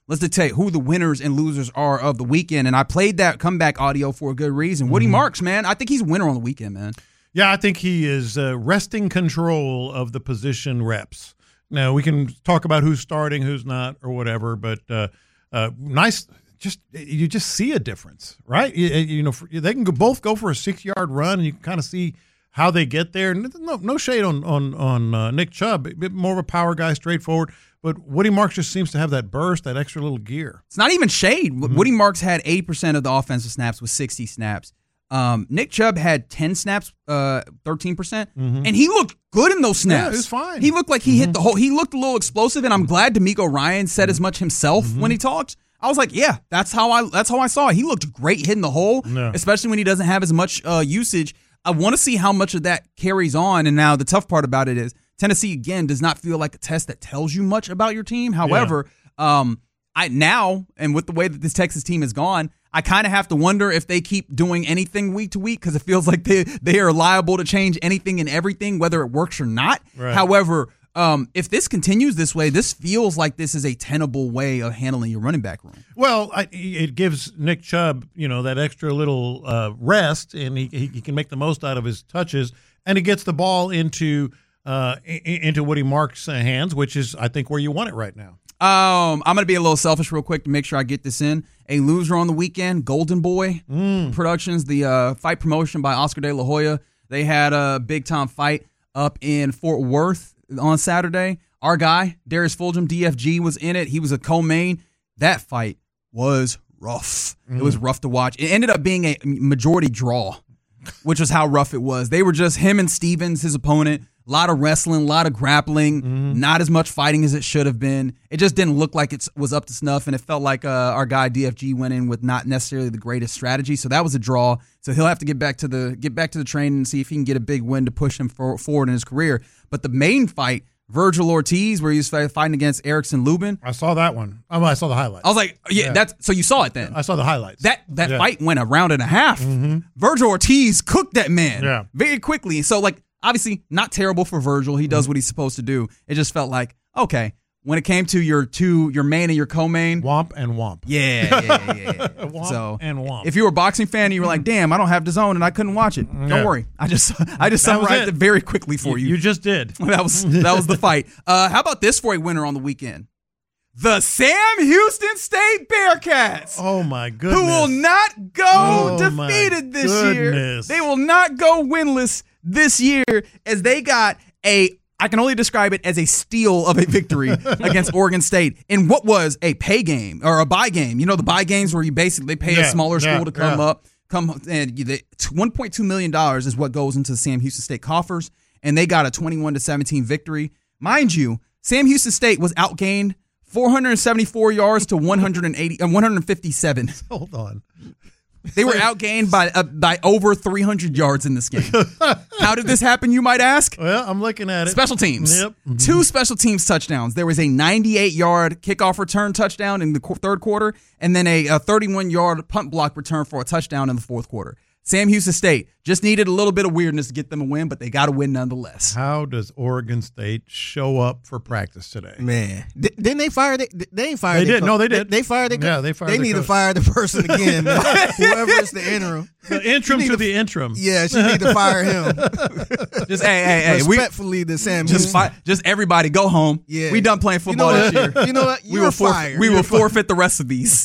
let's dictate who the winners and losers are of the weekend. And I played that comeback audio for a good reason. Woody mm-hmm. Marks, man, I think he's a winner on the weekend, man. Yeah, I think he is uh, wresting control of the position reps. Now, we can talk about who's starting, who's not, or whatever, but uh, uh, nice. Just you just see a difference, right? You, you know, they can go, both go for a six-yard run, and you can kind of see how they get there. No, no shade on on on uh, Nick Chubb, a bit more of a power guy, straightforward. But Woody Marks just seems to have that burst, that extra little gear. It's not even shade. Mm-hmm. Woody Marks had eight percent of the offensive snaps with sixty snaps. Um, Nick Chubb had ten snaps, uh, thirteen percent, mm-hmm. and he looked good in those snaps. Yeah, it was fine. He looked like he mm-hmm. hit the whole. He looked a little explosive, and I'm glad D'Amico Ryan said as much himself mm-hmm. when he talked. I was like, yeah, that's how I that's how I saw it. He looked great hitting the hole, yeah. especially when he doesn't have as much uh, usage. I want to see how much of that carries on. And now the tough part about it is Tennessee again does not feel like a test that tells you much about your team. However, yeah. um, I now and with the way that this Texas team has gone, I kind of have to wonder if they keep doing anything week to week because it feels like they they are liable to change anything and everything, whether it works or not. Right. However, um, if this continues this way, this feels like this is a tenable way of handling your running back room. Well, I, it gives Nick Chubb, you know, that extra little uh, rest, and he he can make the most out of his touches, and he gets the ball into uh, into Woody Marks' hands, which is, I think, where you want it right now. Um, I'm going to be a little selfish real quick to make sure I get this in. A loser on the weekend, Golden Boy mm. Productions, the uh, fight promotion by Oscar De La Hoya. They had a big-time fight up in Fort Worth on Saturday. Our guy, Darius Fulgham, D F G, was in it. He was a co-main. That fight was rough. Mm. It was rough to watch. It ended up being a majority draw, which was how rough it was. They were just him and Stevens, his opponent. A lot of wrestling, a lot of grappling, mm-hmm. not as much fighting as it should have been. It just didn't look like it was up to snuff, and it felt like uh, our guy D F G went in with not necessarily the greatest strategy. So that was a draw. So he'll have to get back to the get back to the training and see if he can get a big win to push him for, forward in his career. But the main fight, Virgil Ortiz, where he was fighting against Erickson Lubin. I saw that one. Oh, I saw the highlights. I was like, yeah, yeah. that's so you saw it then. I saw the highlights. That that yeah. fight went a round and a half. Mm-hmm. Virgil Ortiz cooked that man yeah. very quickly. So like. Obviously, not terrible for Virgil. He does what he's supposed to do. It just felt like, okay, when it came to your two, your main and your co-main. Womp and womp. Yeah, yeah, yeah. yeah. Womp so, and womp. If you were a boxing fan and you were like, damn, I don't have DAZN and I couldn't watch it. Don't yeah. worry. I just I just summarized it. it very quickly for you. You just did. that was that was the fight. Uh, how about this for a winner on the weekend? The Sam Houston State Bearcats. Oh, my goodness. Who will not go oh, defeated this goodness. year. They will not go winless this year as they got a, I can only describe it as a steal of a victory against Oregon State in what was a pay game or a buy game. You know, the buy games where you basically pay yeah, a smaller yeah, school to come yeah. up. Come and the one point two million dollars is what goes into the Sam Houston State coffers, and they got a twenty-one to seventeen victory. Mind you, Sam Houston State was outgained four hundred seventy-four yards to one hundred eighty, uh, one hundred fifty-seven. Hold on. They were outgained by uh, by over three hundred yards in this game. How did this happen, you might ask? Well, I'm looking at it. Special teams. Yep. Mm-hmm. Two special teams touchdowns. There was a ninety-eight-yard kickoff return touchdown in the qu- third quarter, and then a, a thirty-one-yard punt block return for a touchdown in the fourth quarter. Sam Houston State just needed a little bit of weirdness to get them a win, but they got a win nonetheless. How does Oregon State show up for practice today? Man, D- didn't they fire? The, they ain't fired. They did. Co- no, they did. They, they fired. The co- yeah, they fired. They the need coach. to fire the person again. Man. Whoever is the interim. The interim to, to the interim. Yeah, she need to fire him. Just hey, hey, hey. Respectfully, the Sam. Just fi- just everybody go home. Yeah, we done playing football you know this year. You know what? we will fired. We You're will fired. forfeit the rest of these.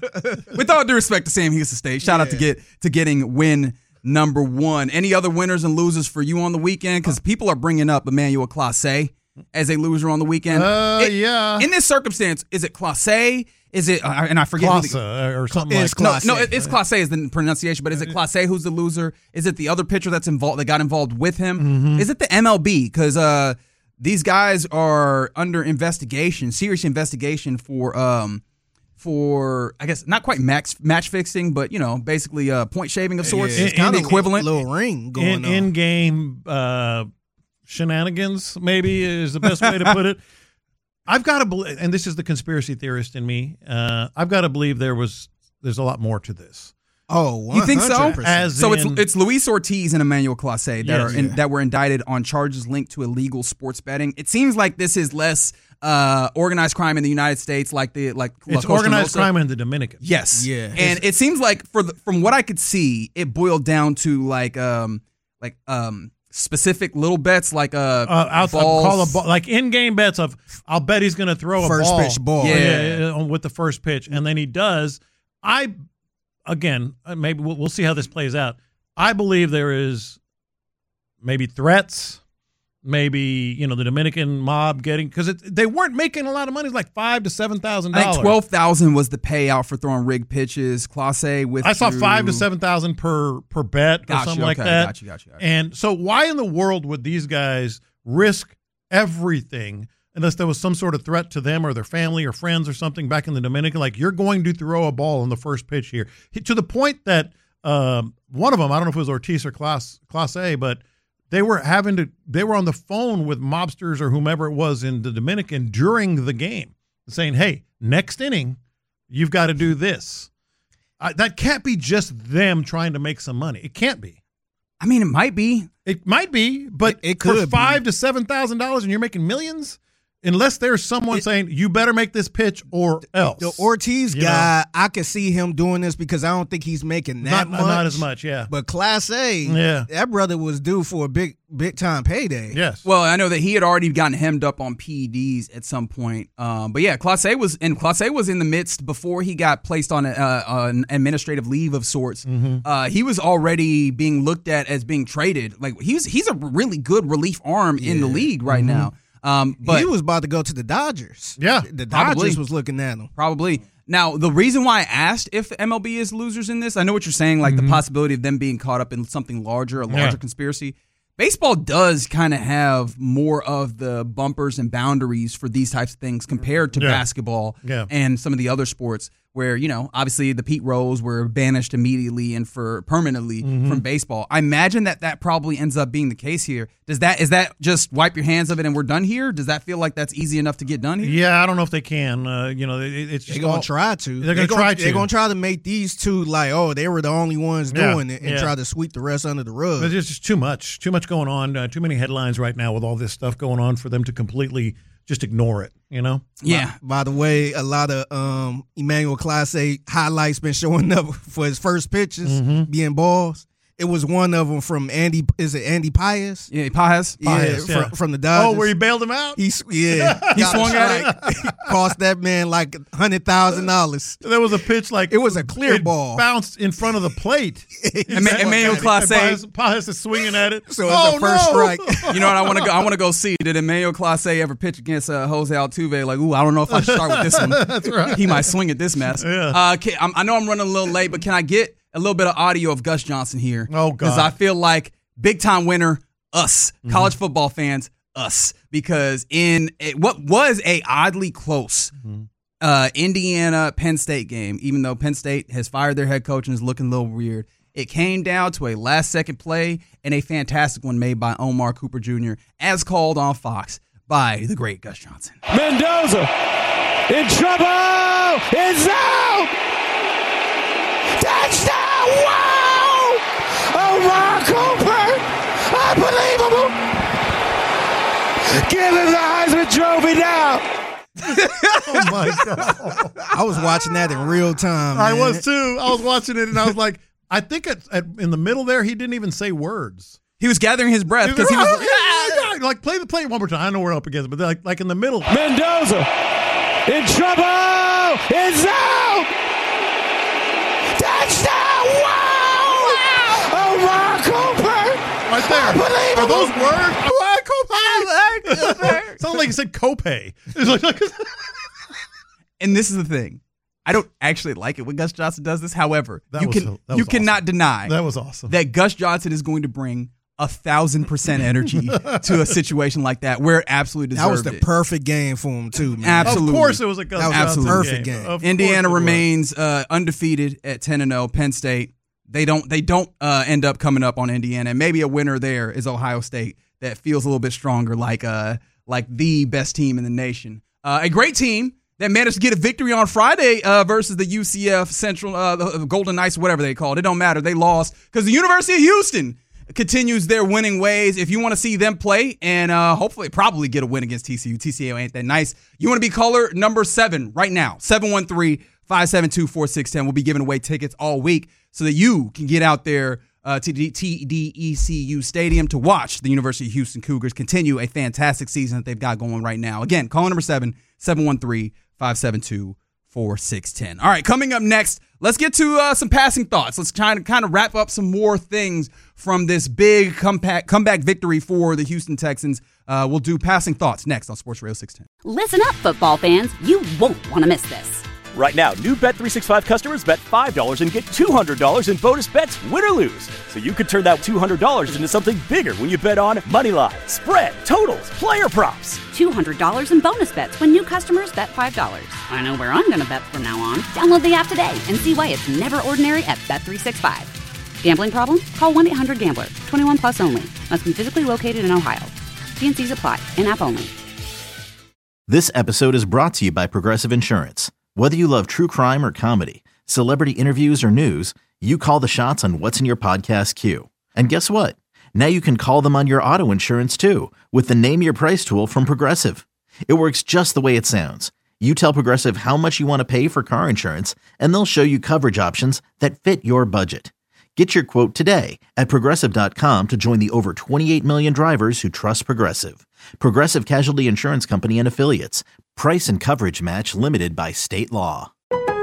With all due respect to Sam Houston State, shout yeah. out to get to getting win number one. Any other winners and losers for you on the weekend? Because people are bringing up Emmanuel Clase as a loser on the weekend. Uh, it, yeah. In this circumstance, is it Clase? Is it, uh, and I forget. Clase, who the, or something it's like Clase. No, no, it's Clase is the pronunciation, but is it Clase who's the loser? Is it the other pitcher that's involved that got involved with him? Mm-hmm. Is it the M L B? Because uh, these guys are under investigation, serious investigation for um, for I guess not quite max match fixing, but you know, basically uh, point shaving of sorts. Yeah, It's kind of the equivalent. Little ring going in, on. In game uh, shenanigans, maybe is the best way to put it. I've got to believe, and this is the conspiracy theorist in me. Uh, I've got to believe there was there's a lot more to this. Oh, one hundred percent. You think so? As so in, it's it's Luis Ortiz and Emmanuel Clase that Yes. are in, Yeah. that were indicted on charges linked to illegal sports betting. It seems like this is less uh, organized crime in the United States, like the like it's La organized Nostra. crime in the Dominican. Yes, Yeah. and it seems like for the, from what I could see, it boiled down to like um like um specific little bets like uh, Uh, out, balls. call a ball, like in-game bets of I'll bet he's going to throw a First ball, pitch ball. yeah, Yeah. yeah, with the first pitch, and then he does. I again, uh, maybe we'll, we'll see how this plays out. I believe there is maybe threats, maybe you know the Dominican mob getting because they weren't making a lot of money, it's like five to seven thousand I dollars. think twelve thousand was the payout for throwing rigged pitches. Class A with I saw five to seven thousand per per bet or Got something you, like okay, that. got you, got you, got you. And so, why in the world would these guys risk everything unless there was some sort of threat to them or their family or friends or something back in the Dominican? Like you're going to throw a ball in the first pitch here, to the point that um, one of them, I don't know if it was Ortiz or Class Class A, but they were having to they were on the phone with mobsters or whomever it was in the Dominican during the game, saying, "Hey, next inning, you've got to do this." I, that can't be just them trying to make some money. It can't be. I mean, it might be. It might be, but It- it for could five be. to seven thousand dollars, and you're making millions, unless there's someone It- saying you better make this pitch or else. The Ortiz You know? guy, I could see him doing this because I don't think he's making that not much. not as much, yeah. But Class A, Yeah. that brother was due for a big, big time payday. Yes. Well, I know that he had already gotten hemmed up on P E Ds at some point. Um, but yeah, Class A was and Class A was in the midst before he got placed on a, uh, an administrative leave of sorts. Mm-hmm. Uh, he was already being looked at as being traded. Like he's he's a really good relief arm in the league right Mm-hmm. now. Um, but he was about to go to the Dodgers. Yeah, the probably. Dodgers was looking at him. Probably. Now, the reason why I asked if M L B is losers in this, I know what you're saying, like the possibility of them being caught up in something larger, a larger Mm-hmm. Yeah. conspiracy. Baseball does kind of have more of the bumpers and boundaries for these types of things compared to Yeah. basketball Yeah. and some of the other sports where, you know, obviously the Pete Rose were banished immediately and for permanently Mm-hmm. from baseball. I imagine that that probably ends up being the case here. Does that, is that just wipe your hands of it and we're done here? Does that feel like that's easy enough to get done here? Yeah, I don't know if they can. Uh, you know, it, it's just They're gonna all- try to. They're gonna try to. They're gonna try to make these two like, oh, they were the only ones Yeah, doing it, and yeah. try to sweep the rest under the rug. There's just too much, too much going on, uh, too many headlines right now with all this stuff going on for them to completely just ignore it. You know? Yeah. By the way, a lot of um, Emmanuel Class A highlights been showing up for his first pitches Mm-hmm. being balls. It was one of them from Andy. Is it Andy Pius? Yeah, Paez. Yeah, Pius, yeah. From, from the Dodgers. Oh, where he bailed him out? He s- yeah, He got swung at strike. Cost that man like hundred thousand dollars. There was a pitch like It was a clear it ball. bounced in front of the plate. Emma- Emmanuel Clase. Pius, Pius is swinging at it. So it's oh, a first no. strike. You know what I want to go? I want to go see. Did Emmanuel Clase ever pitch against uh, Jose Altuve? Like, ooh, I don't know if I should start with this one. That's right. He might swing at this mess. Yeah. Uh, can, I'm, I know I'm running a little late, but can I get a little bit of audio of Gus Johnson here? Oh, God. Because I feel like big time winner, us Mm-hmm. college football fans, us. Because in a, what was a oddly close Mm-hmm. uh, Indiana Penn State game, even though Penn State has fired their head coach and is looking a little weird. It came down to a last second play and a fantastic one made by Omar Cooper Junior as called on Fox by the great Gus Johnson. Mendoza in trouble. It's out. Touchdown! Wow! Omar Cooper, unbelievable. Give him the Heisman Trophy now. Oh, my God. I was watching that in real time. I man. was, too. I was watching it, and I was like, I think at, at, in the middle there, he didn't even say words. He was gathering his breath because he was. Oh, yeah, like, play the play one more time. I know we're up against it, but like, like in the middle. Mendoza in trouble. It's out. Touchdown! Wow! Wow! Omar Cooper, Right there. unbelievable. Are those words? Omar Cooper. Sounds like you said copay. It's like, And this is the thing. I don't actually like it when Gus Johnson does this. However, That you was can so- that you was cannot awesome. deny that was awesome. that Gus Johnson is going to bring a thousand percent energy to a situation like that where it absolutely deserved That was the it. perfect game for him too, man. Absolutely. Of course, it was a Gus That was a Johnson perfect game. game. Of Indiana course it was. remains uh, undefeated at ten and oh. Penn State, they don't they don't uh, end up coming up on Indiana. And maybe a winner there is Ohio State that feels a little bit stronger, like uh like the best team in the nation. Uh, a great team that managed to get a victory on Friday uh, versus the U C F Central uh, the Golden Knights, whatever they call it. It don't matter. They lost because the University of Houston continues their winning ways. If you want to see them play and uh, hopefully probably get a win against T C U, T C U ain't that nice. You want to be caller number seven right now, seven one three, five seven two, four six one zero. We'll be giving away tickets all week so that you can get out there uh, to the T D E C U Stadium to watch the University of Houston Cougars continue a fantastic season that they've got going right now. Again, caller number seven, seven one three, five seven two, four six one zero. All right, coming up next, let's get to uh, some passing thoughts. Let's try to kind of wrap up some more things from this big comeback, comeback victory for the Houston Texans. Uh, we'll do passing thoughts next on Sports Radio six ten. Listen up, football fans. You won't want to miss this. Right now, new Bet three sixty-five customers bet five dollars and get two hundred dollars in bonus bets, win or lose. So you could turn that two hundred dollars into something bigger when you bet on money line, spread, totals, player props. two hundred dollars in bonus bets when new customers bet five dollars. I know where I'm going to bet from now on. Download the app today and see why it's never ordinary at Bet three sixty-five. Gambling problem? Call one eight hundred gambler. twenty-one plus only. Must be physically located in Ohio. T and C's apply. In-app only. This episode is brought to you by Progressive Insurance. Whether you love true crime or comedy, celebrity interviews or news, you call the shots on what's in your podcast queue. And guess what? Now you can call them on your auto insurance too with the Name Your Price tool from Progressive. It works just the way it sounds. You tell Progressive how much you want to pay for car insurance, and they'll show you coverage options that fit your budget. Get your quote today at Progressive dot com to join the over twenty-eight million drivers who trust Progressive. Progressive Casualty Insurance Company and Affiliates. Price and coverage match limited by state law.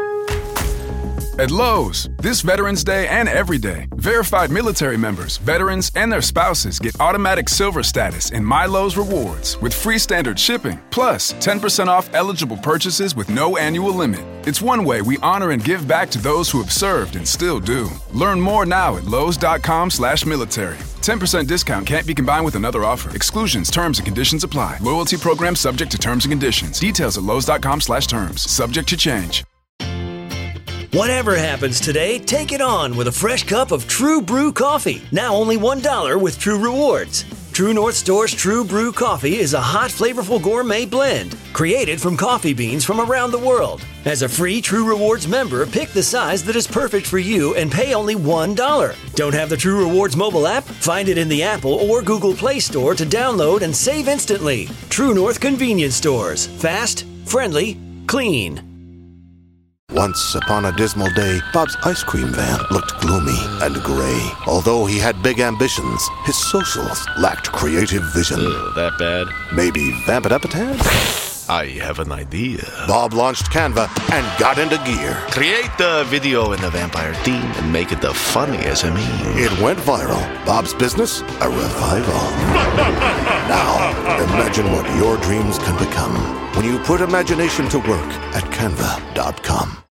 At Lowe's, this Veterans Day and every day, verified military members, veterans, and their spouses get automatic silver status in My Lowe's Rewards with free standard shipping, plus ten percent off eligible purchases with no annual limit. It's one way we honor and give back to those who have served and still do. Learn more now at Lowe's.com slash military. ten percent discount can't be combined with another offer. Exclusions, terms, and conditions apply. Loyalty program subject to terms and conditions. Details at Lowe's.com slash terms. Subject to change. Whatever happens today, take it on with a fresh cup of True Brew coffee. Now only one dollar with True Rewards. True North Store's True Brew coffee is a hot, flavorful gourmet blend created from coffee beans from around the world. As a free True Rewards member, pick the size that is perfect for you and pay only one dollar. Don't have the True Rewards mobile app? Find it in the Apple or Google Play Store to download and save instantly. True North Convenience Stores. Fast, friendly, clean. Once upon a dismal day, Bob's ice cream van looked gloomy and gray. Although he had big ambitions, his socials lacked creative vision. Ugh, that bad? Maybe vamp it up a tad? I have an idea. Bob launched Canva and got into gear. Create the video in the vampire theme and make it the funniest of me. It went viral. Bob's business, a revival. Now, imagine what your dreams can become when you put imagination to work at Canva dot com.